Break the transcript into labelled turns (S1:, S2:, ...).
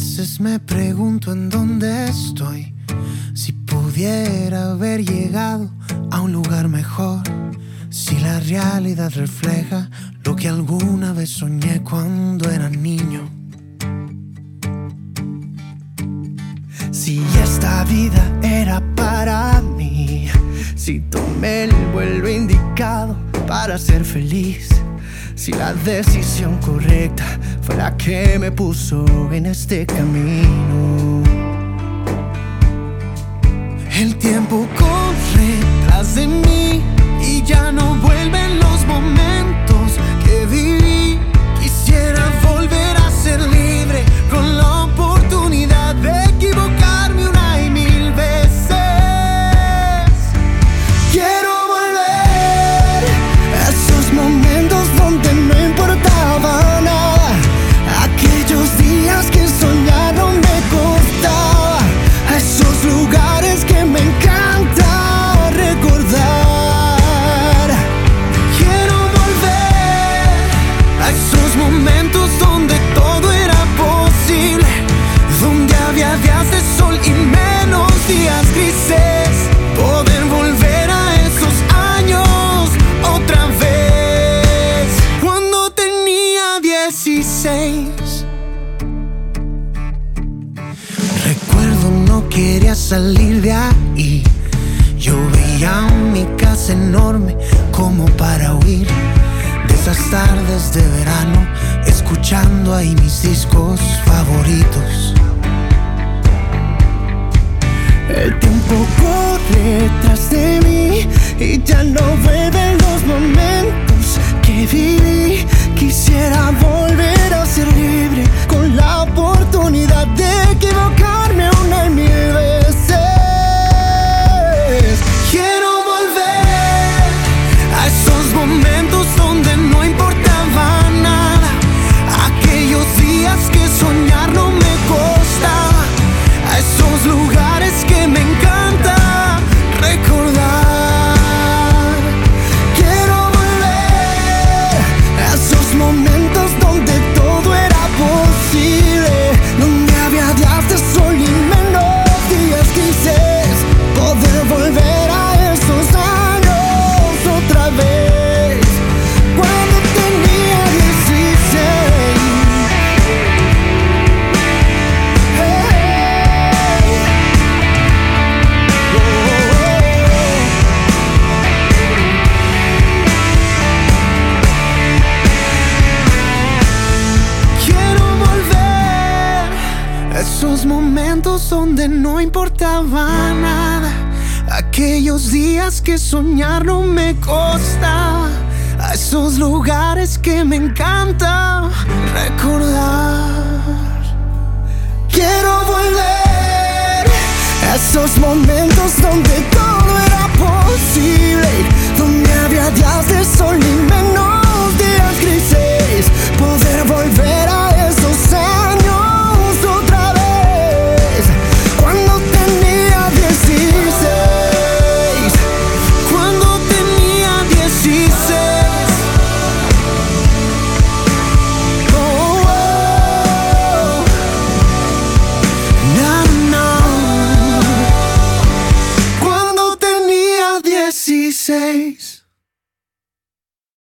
S1: veces me pregunto en dónde estoy. Si pudiera haber llegado a un lugar mejor, si la realidad refleja lo que alguna vez soñé cuando era niño. Si esta vida era para mí, si tomé el vuelo indicado para ser feliz, si la decisión correcta fue la que me puso en este camino. El tiempo corre tras de mí y ya no vuelven los momentos que viví. Quisiera volver a ser libre con la oportunidad de equivocarme una y mil veces. Quiero volver a esos momentos donde no importaba nada, aquellos días que soñar no me costaba, a esos lugares que me encanta recordar. Quiero volver a esos momentos donde todo era posible, donde había días de sol y menos días grises. Poder volver a esos años otra vez, cuando tenía 16. Recuerdo no quería salir de ahí. Yo veía mi casa enorme como para huir de esas tardes de verano, escuchando ahí mis discos favoritos. El tiempo corre tras de mí y ya no vuelven los momentos que viví. Quisiera volver a ser libre con la oportunidad de equivocarme una y mil veces. Quiero volver a esos momentos donde no importaba nada, aquellos días que soñar no me costaba, a esos lugares que me encanta recordar. Quiero volver a esos momentos donde todo era posible, donde había días de sol y menos días grises. Poder volver a esos años otra vez, cuando tenía 16. Quiero volver a esos momentos donde no importaba nada, aquellos días que soñar no me costaba, a esos lugares que me encanta recordar. Quiero volver a esos momentos donde todo era posible, donde había días de sol y menos días grises. Poder volver a esos años otra vez, cuando tenía 16. Cuando tenía 16. Oh, oh. No, no. Cuando tenía 16.